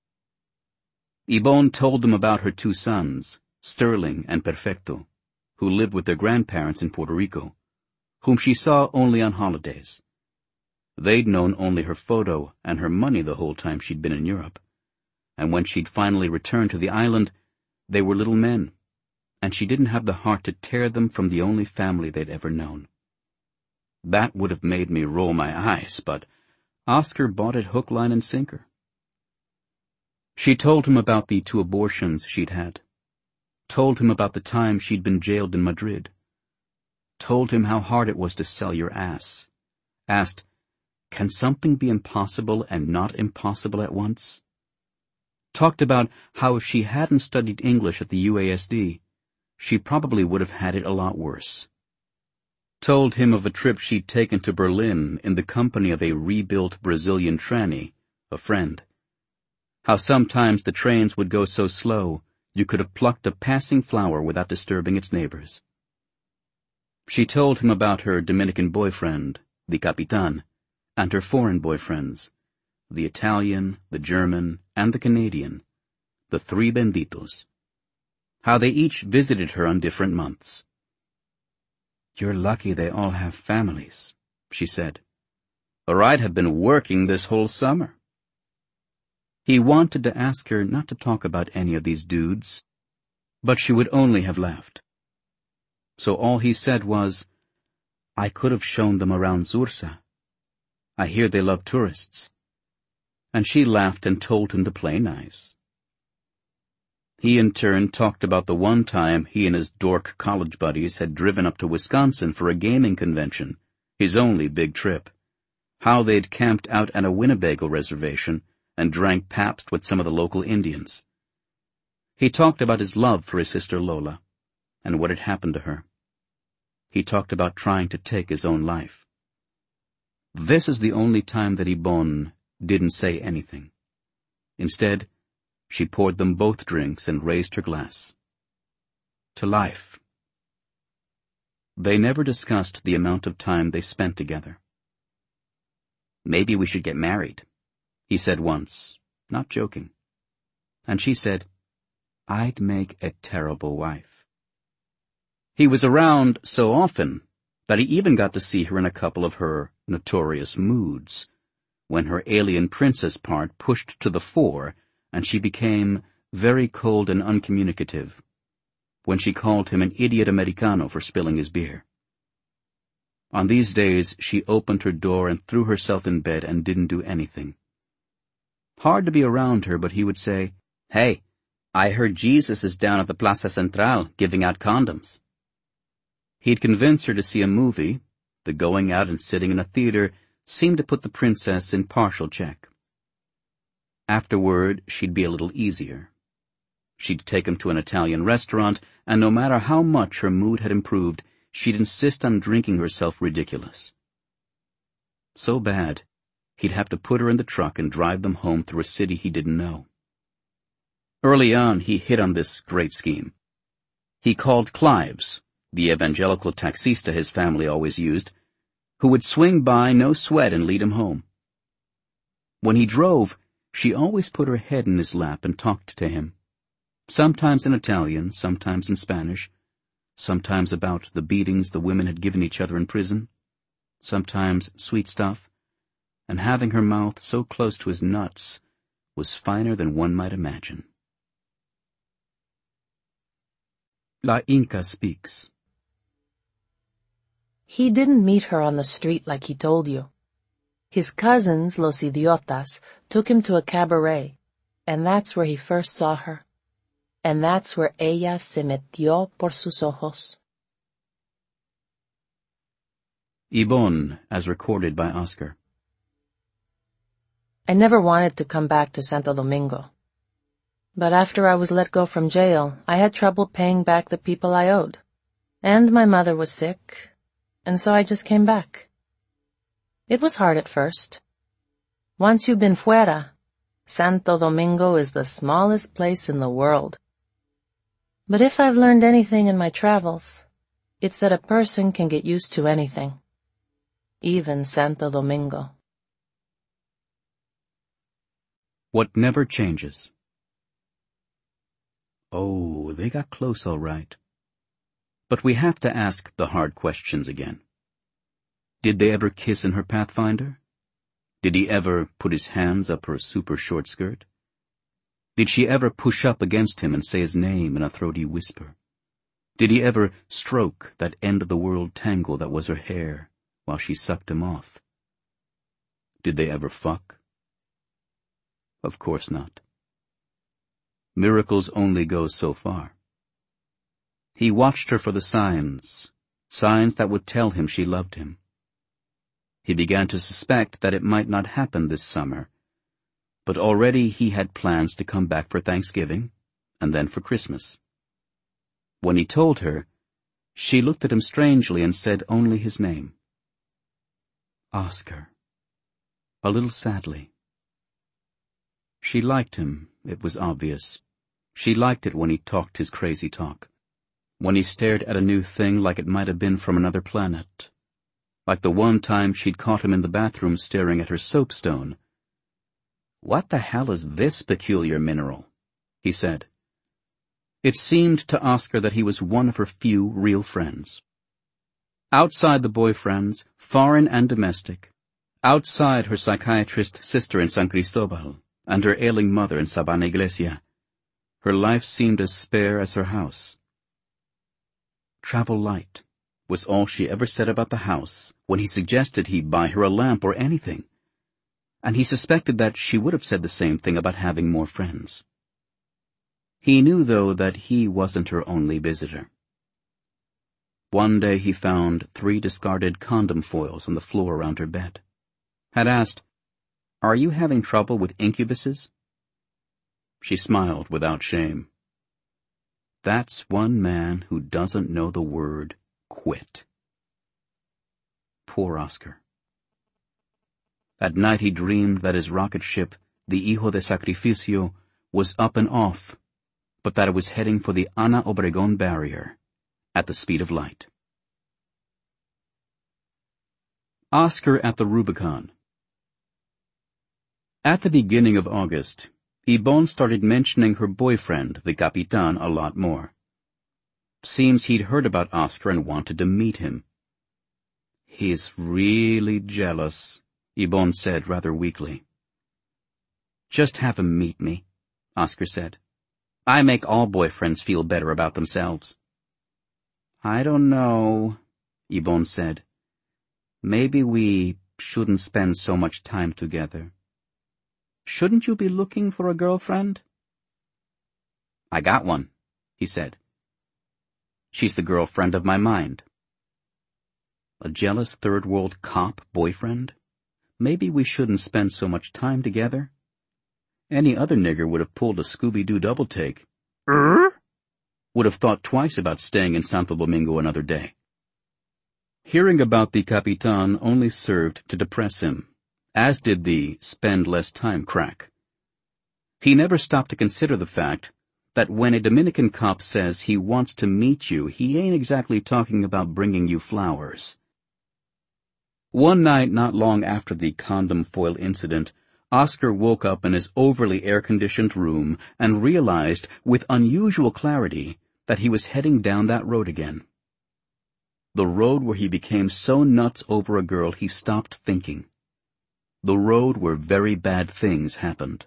Ibón told them about her two sons, Sterling and Perfecto, who lived with their grandparents in Puerto Rico, whom she saw only on holidays. They'd known only her photo and her money the whole time she'd been in Europe, and when she'd finally returned to the island, they were little men, and she didn't have the heart to tear them from the only family they'd ever known. That would have made me roll my eyes, but Oscar bought it hook, line, and sinker. She told him about the two abortions she'd had, told him about the time she'd been jailed in Madrid, told him how hard it was to sell your ass, asked, "Can something be impossible and not impossible at once?" Talked about how if she hadn't studied English at the U A S D, she probably would have had it a lot worse. Told him of a trip she'd taken to Berlin in the company of a rebuilt Brazilian tranny, a friend. How sometimes the trains would go so slow you could have plucked a passing flower without disturbing its neighbors. She told him about her Dominican boyfriend, the Capitan, and her foreign boyfriends, the Italian, the German, and the Canadian, the three benditos. How they each visited her on different months. "You're lucky they all have families," she said, "or I'd have been working this whole summer." He wanted to ask her not to talk about any of these dudes, but she would only have laughed. So all he said was, "I could have shown them around Zursa. I hear they love tourists." And she laughed and told him to play nice. He in turn talked about the one time he and his dork college buddies had driven up to Wisconsin for a gaming convention, his only big trip. How they'd camped out at a Winnebago reservation and drank Pabst with some of the local Indians. He talked about his love for his sister Lola, and what had happened to her. He talked about trying to take his own life. This is the only time that Ibón didn't say anything. Instead, she poured them both drinks and raised her glass. To life. They never discussed the amount of time they spent together. "Maybe we should get married," he said once, not joking. And she said, "I'd make a terrible wife." He was around so often that he even got to see her in a couple of her notorious moods, when her alien princess part pushed to the fore and she became very cold and uncommunicative, when she called him an idiot Americano for spilling his beer. On these days, she opened her door and threw herself in bed and didn't do anything. Hard to be around her, but he would say, "Hey, I heard Jesus is down at the Plaza Central giving out condoms." He'd convince her to see a movie. The going out and sitting in a theater seemed to put the princess in partial check. Afterward, she'd be a little easier. She'd take him to an Italian restaurant, and no matter how much her mood had improved, she'd insist on drinking herself ridiculous. So bad, he'd have to put her in the truck and drive them home through a city he didn't know. Early on, he hit on this great scheme. He called Clives, the evangelical taxista his family always used, who would swing by no sweat and lead him home. When he drove, she always put her head in his lap and talked to him, sometimes in Italian, sometimes in Spanish, sometimes about the beatings the women had given each other in prison, sometimes sweet stuff, and having her mouth so close to his nuts was finer than one might imagine. La Inca speaks. He didn't meet her on the street like he told you. His cousins, Los Idiotas, took him to a cabaret, and that's where he first saw her. And that's where ella se metió por sus ojos. Ibon, as recorded by Oscar. I never wanted to come back to Santo Domingo. But after I was let go from jail, I had trouble paying back the people I owed. And my mother was sick, and so I just came back. It was hard at first. Once you've been fuera, Santo Domingo is the smallest place in the world. But if I've learned anything in my travels, it's that a person can get used to anything, even Santo Domingo. What never changes. Oh, they got close all right. But we have to ask the hard questions again. Did they ever kiss in her Pathfinder? Did he ever put his hands up her super short skirt? Did she ever push up against him and say his name in a throaty whisper? Did he ever stroke that end-of-the-world tangle that was her hair while she sucked him off? Did they ever fuck? Of course not. Miracles only go so far. He watched her for the signs, signs that would tell him she loved him. He began to suspect that it might not happen this summer, but already he had plans to come back for Thanksgiving, and then for Christmas. When he told her, she looked at him strangely and said only his name. Oscar. A little sadly. She liked him, it was obvious. She liked it when he talked his crazy talk, when he stared at a new thing like it might have been from another planet, like the one time she'd caught him in the bathroom staring at her soapstone. "What the hell is this peculiar mineral?" he said. It seemed to Oscar that he was one of her few real friends. Outside the boyfriends, foreign and domestic, outside her psychiatrist sister in San Cristobal and her ailing mother in Sabana Iglesia, her life seemed as spare as her house. Travel light was all she ever said about the house when he suggested he buy her a lamp or anything, and he suspected that she would have said the same thing about having more friends. He knew, though, that he wasn't her only visitor. One day he found three discarded condom foils on the floor around her bed. Had asked, "Are you having trouble with incubuses?" She smiled without shame. That's one man who doesn't know the word quit. Poor Oscar. That night he dreamed that his rocket ship, the Hijo de Sacrificio, was up and off, but that it was heading for the Ana Obregón barrier at the speed of light. Oscar at the Rubicon. At the beginning of August, Ibon started mentioning her boyfriend, the Capitan, a lot more. Seems he'd heard about Oscar and wanted to meet him. He's really jealous, Ibon said rather weakly. Just have him meet me, Oscar said. I make all boyfriends feel better about themselves. I don't know, Ibon said. Maybe we shouldn't spend so much time together. Shouldn't you be looking for a girlfriend? I got one, he said. She's the girlfriend of my mind. A jealous third-world cop boyfriend? Maybe we shouldn't spend so much time together? Any other nigger would have pulled a Scooby-Doo double-take. Er? Would have thought twice about staying in Santo Domingo another day. Hearing about the Capitan only served to depress him, as did the spend less time crack. He never stopped to consider the fact that when a Dominican cop says he wants to meet you, he ain't exactly talking about bringing you flowers. One night not long after the condom foil incident, Oscar woke up in his overly air-conditioned room and realized with unusual clarity that he was heading down that road again. The road where he became so nuts over a girl he stopped thinking. The road where very bad things happened.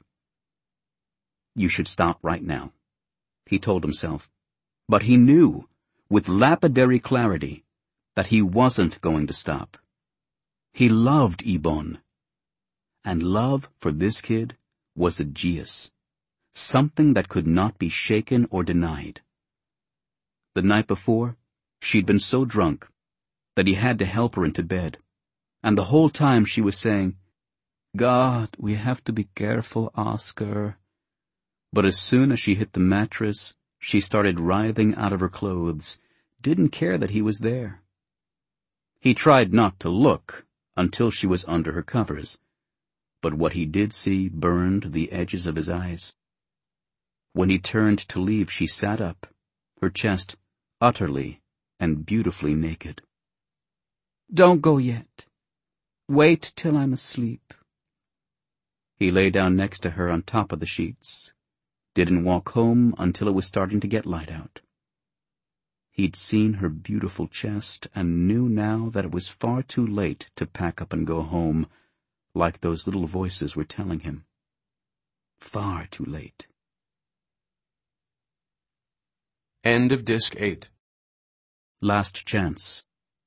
You should stop right now, he told himself. But he knew, with lapidary clarity, that he wasn't going to stop. He loved Ibon. And love for this kid was a geas, something that could not be shaken or denied. The night before, she'd been so drunk that he had to help her into bed, and the whole time she was saying, God, we have to be careful, Oscar. But as soon as she hit the mattress, she started writhing out of her clothes, didn't care that he was there. He tried not to look until she was under her covers, but what he did see burned the edges of his eyes. When he turned to leave, she sat up, her chest utterly and beautifully naked. Don't go yet. Wait till I'm asleep. He lay down next to her on top of the sheets. Didn't walk home until it was starting to get light out. He'd seen her beautiful chest and knew now that it was far too late to pack up and go home, like those little voices were telling him. Far too late. End of Disc eight. Last chance.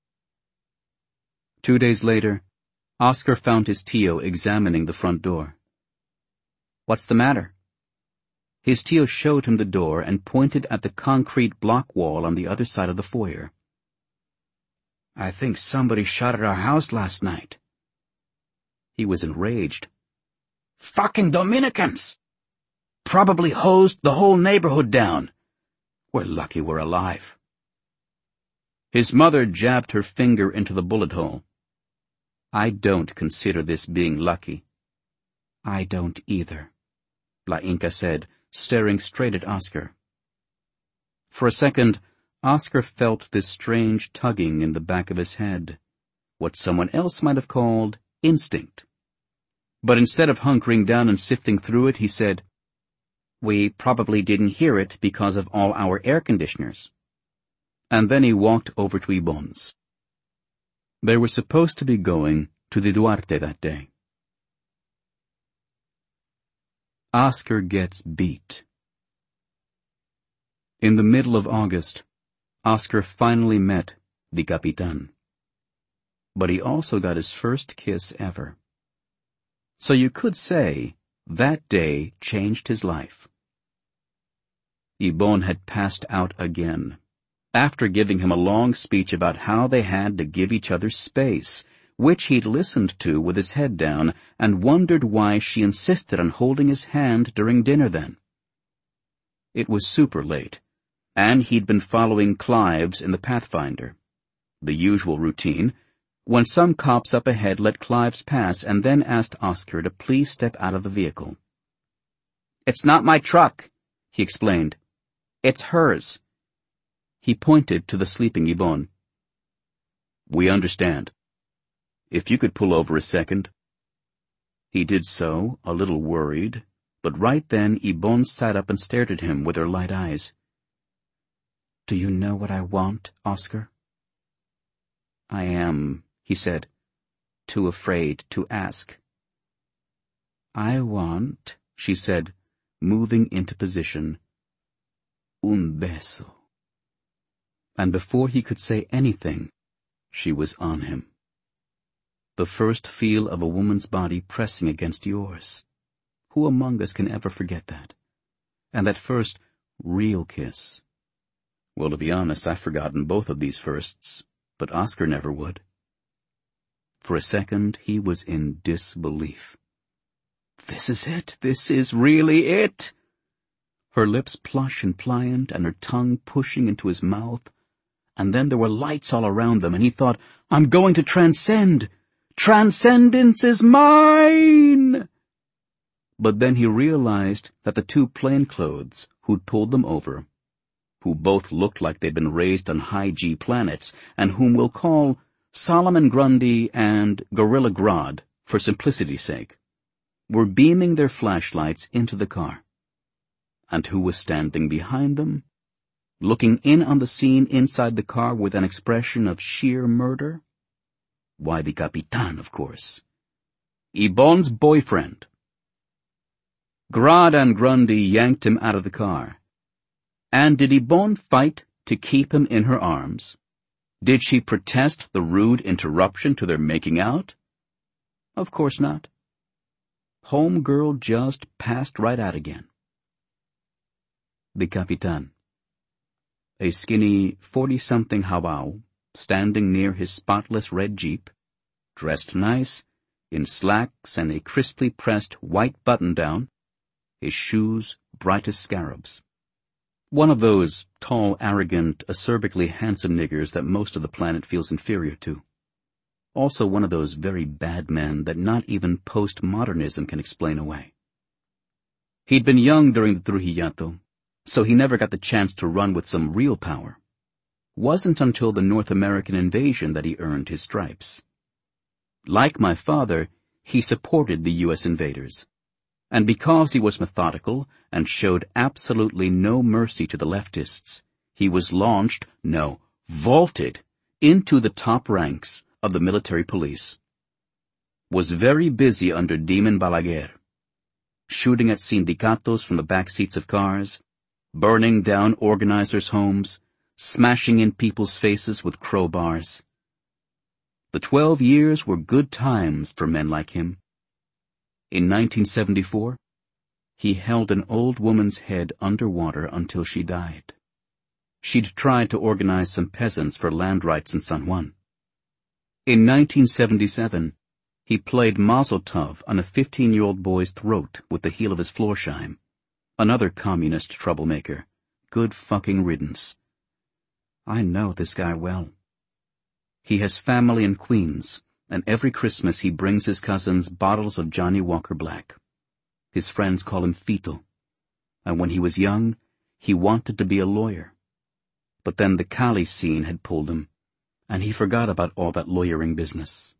Two days later, Oscar found his Tio examining the front door. What's the matter? His Tio showed him the door and pointed at the concrete block wall on the other side of the foyer. I think somebody shot at our house last night. He was enraged. Fucking Dominicans! Probably hosed the whole neighborhood down. We're lucky we're alive. His mother jabbed her finger into the bullet hole. I don't consider this being lucky. I don't either, La Inca said, staring straight at Oscar. For a second, Oscar felt this strange tugging in the back of his head, what someone else might have called instinct. But instead of hunkering down and sifting through it, he said, We probably didn't hear it because of all our air conditioners. And then he walked over to Ibon's. They were supposed to be going to the Duarte that day. Oscar gets beat. In the middle of August, Oscar finally met the Capitan. But he also got his first kiss ever. So you could say that day changed his life. Ibon had passed out again, after giving him a long speech about how they had to give each other space, which he'd listened to with his head down and wondered why she insisted on holding his hand during dinner then. It was super late, and he'd been following Clives in the Pathfinder. The usual routine, when some cops up ahead let Clives pass and then asked Oscar to please step out of the vehicle. It's not my truck, he explained. It's hers. He pointed to the sleeping Ibon. We understand. If you could pull over a second. He did so, a little worried, but right then Yvonne sat up and stared at him with her light eyes. "Do you know what I want, Oscar?" "I am," he said, "too afraid to ask." "I want," she said, moving into position, "un beso." And before he could say anything, she was on him. The first feel of a woman's body pressing against yours. Who among us can ever forget that? And that first real kiss. Well, to be honest, I've forgotten both of these firsts, but Oscar never would. For a second, he was in disbelief. This is it. This is really it. Her lips plush and pliant, and her tongue pushing into his mouth. And then there were lights all around them, and he thought, I'm going to transcend. Transcendence is mine! But then he realized that the two plainclothes who'd pulled them over, who both looked like they'd been raised on high-G planets, and whom we'll call Solomon Grundy and Gorilla Grodd for simplicity's sake, were beaming their flashlights into the car. And who was standing behind them, looking in on the scene inside the car with an expression of sheer murder? Why, the Capitan, of course. Yvonne's boyfriend. Grodd and Grundy yanked him out of the car. And did Yvonne fight to keep him in her arms? Did she protest the rude interruption to their making out? Of course not. Homegirl just passed right out again. The Capitan. A skinny forty-something Habao, standing near his spotless red Jeep, dressed nice, in slacks and a crisply pressed white button-down, his shoes bright as scarabs. One of those tall, arrogant, acerbically handsome niggers that most of the planet feels inferior to. Also one of those very bad men that not even postmodernism can explain away. He'd been young during the Trujillato, so he never got the chance to run with some real power. Wasn't until the North American invasion that he earned his stripes. Like my father, he supported the U S invaders. And because he was methodical and showed absolutely no mercy to the leftists, he was launched, no, vaulted, into the top ranks of the military police. Was very busy under Demon Balaguer, shooting at sindicatos from the back seats of cars, burning down organizers' homes, smashing in people's faces with crowbars. The twelve years were good times for men like him. In nineteen seventy-four, he held an old woman's head underwater until she died. She'd tried to organize some peasants for land rights in San Juan. In nineteen seventy-seven, he played Mazel Tov on a fifteen-year-old boy's throat with the heel of his Florsheim. Another communist troublemaker. Good fucking riddance. I know this guy well. He has family in Queens, and every Christmas he brings his cousins bottles of Johnny Walker Black. His friends call him Fito. And when he was young, he wanted to be a lawyer. But then the Cali scene had pulled him, and he forgot about all that lawyering business.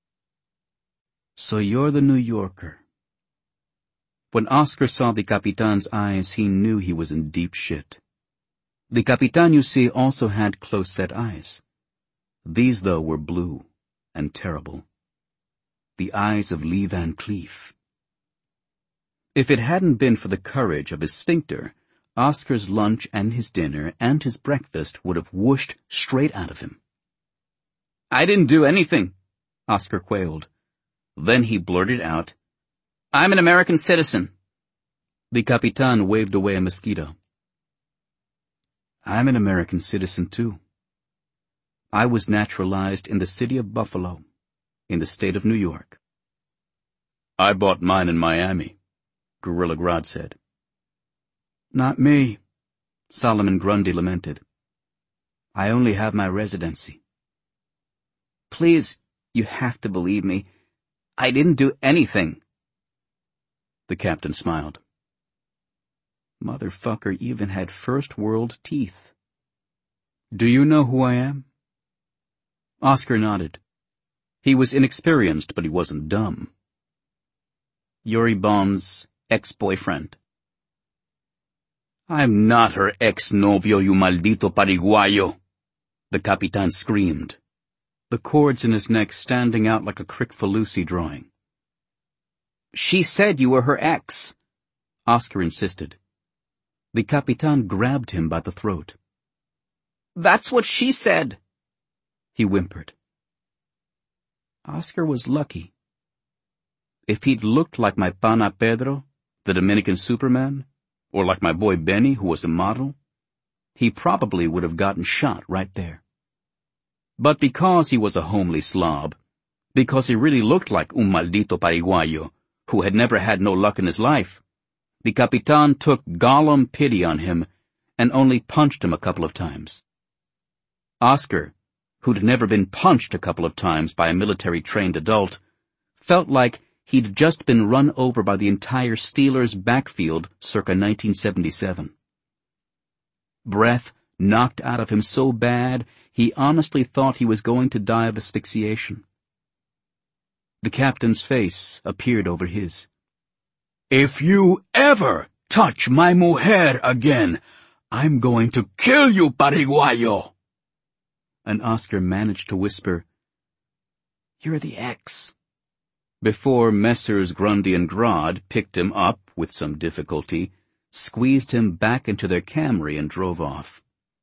So you're the New Yorker. When Oscar saw the Capitan's eyes, he knew he was in deep shit. The Capitan, you see, also had close-set eyes. These, though, were blue and terrible. The eyes of Lee Van Cleef. If it hadn't been for the courage of his sphincter, Oscar's lunch and his dinner and his breakfast would have whooshed straight out of him. I didn't do anything, Oscar quailed. Then he blurted out, I'm an American citizen. The Capitan waved away a mosquito. I'm an American citizen, too. I was naturalized in the city of Buffalo, in the state of New York. I bought mine in Miami, Gorilla Grodd said. Not me, Solomon Grundy lamented. I only have my residency. Please, you have to believe me. I didn't do anything. The captain smiled. Motherfucker even had first-world teeth. Do you know who I am? Oscar nodded. He was inexperienced, but he wasn't dumb. Yuri Bon's ex-boyfriend. I'm not her ex-novio, you maldito pariguayo, the Capitan screamed, the cords in his neck standing out like a Crick-Falusi drawing. She said you were her ex, Oscar insisted. The Capitan grabbed him by the throat. That's what she said, he whimpered. Oscar was lucky. If he'd looked like my pana Pedro, the Dominican Superman, or like my boy Benny, who was a model, he probably would have gotten shot right there. But because he was a homely slob, because he really looked like un maldito pariguayo, who had never had no luck in his life, the Capitan took Gollum pity on him and only punched him a couple of times. Oscar, who'd never been punched a couple of times by a military-trained adult, felt like he'd just been run over by the entire Steelers backfield circa nineteen seventy-seven. Breath knocked out of him so bad, he honestly thought he was going to die of asphyxiation. The captain's face appeared over his. If you ever touch my mujer again, I'm going to kill you, pariguayo. And Oscar managed to whisper, You're the ex. Before Messrs. Grundy and Grodd picked him up with some difficulty, squeezed him back into their Camry and drove off.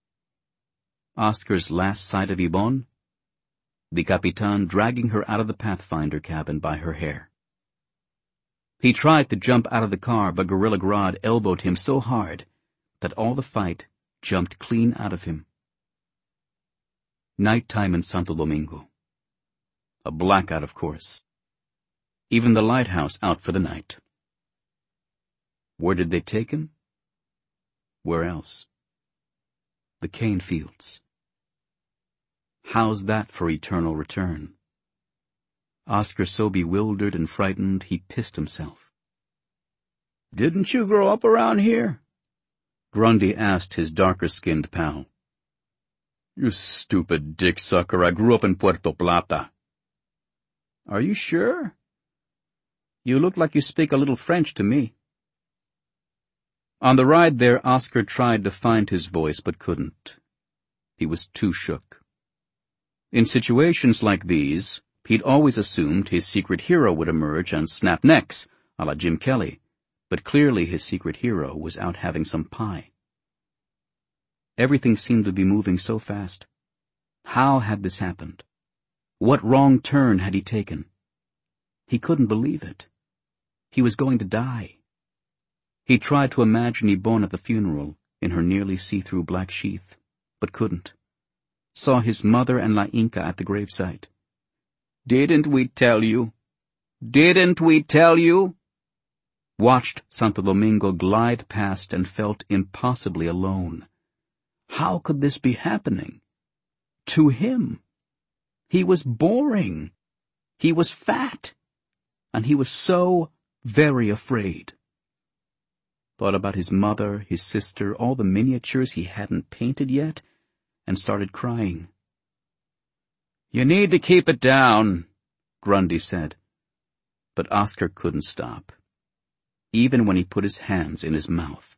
Oscar's last sight of Yvonne? The Capitan dragging her out of the Pathfinder cabin by her hair. He tried to jump out of the car, but Gorilla Grodd elbowed him so hard that all the fight jumped clean out of him. Nighttime in Santo Domingo. A blackout, of course. Even the lighthouse out for the night. Where did they take him? Where else? The cane fields. How's that for eternal return? Oscar so bewildered and frightened he pissed himself. Didn't you grow up around here? Grundy asked his darker-skinned pal. You stupid dick-sucker, I grew up in Puerto Plata. Are you sure? You look like you speak a little French to me. On the ride there, Oscar tried to find his voice but couldn't. He was too shook. In situations like these, he'd always assumed his secret hero would emerge and snap necks, a la Jim Kelly, but clearly his secret hero was out having some pie. Everything seemed to be moving so fast. How had this happened? What wrong turn had he taken? He couldn't believe it. He was going to die. He tried to imagine Yvonne at the funeral, in her nearly see-through black sheath, but couldn't. Saw his mother and La Inca at the gravesite. Didn't we tell you? Didn't we tell you? Watched Santo Domingo glide past and felt impossibly alone. How could this be happening? To him. He was boring. He was fat. And he was so very afraid. Thought about his mother, his sister, all the miniatures he hadn't painted yet, and started crying. You need to keep it down, Grundy said. But Oscar couldn't stop, even when he put his hands in his mouth.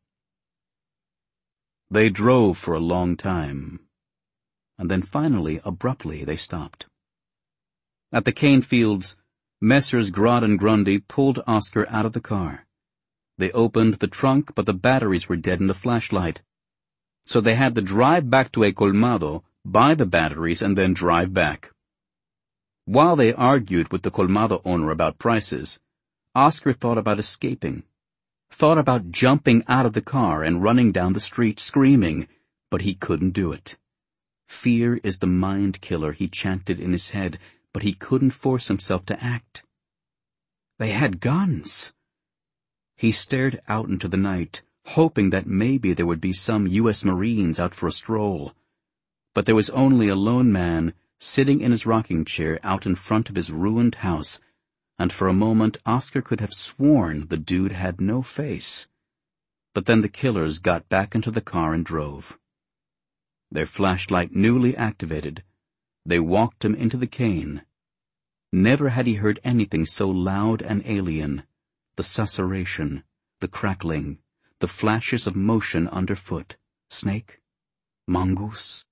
They drove for a long time, and then finally, abruptly, they stopped. At the cane fields, Messrs. Grodd and Grundy pulled Oscar out of the car. They opened the trunk, but the batteries were dead in the flashlight. So they had to drive back to a colmado, buy the batteries, and then drive back. While they argued with the colmado owner about prices, Oscar thought about escaping. Thought about jumping out of the car and running down the street screaming, but he couldn't do it. Fear is the mind killer, he chanted in his head, but he couldn't force himself to act. They had guns. He stared out into the night, hoping that maybe there would be some U S Marines out for a stroll. But there was only a lone man sitting in his rocking chair out in front of his ruined house, and for a moment Oscar could have sworn the dude had no face. But then the killers got back into the car and drove. Their flashlight newly activated, they walked him into the cane. Never had he heard anything so loud and alien, the susurration, the crackling, the flashes of motion underfoot. Snake? Mongoose?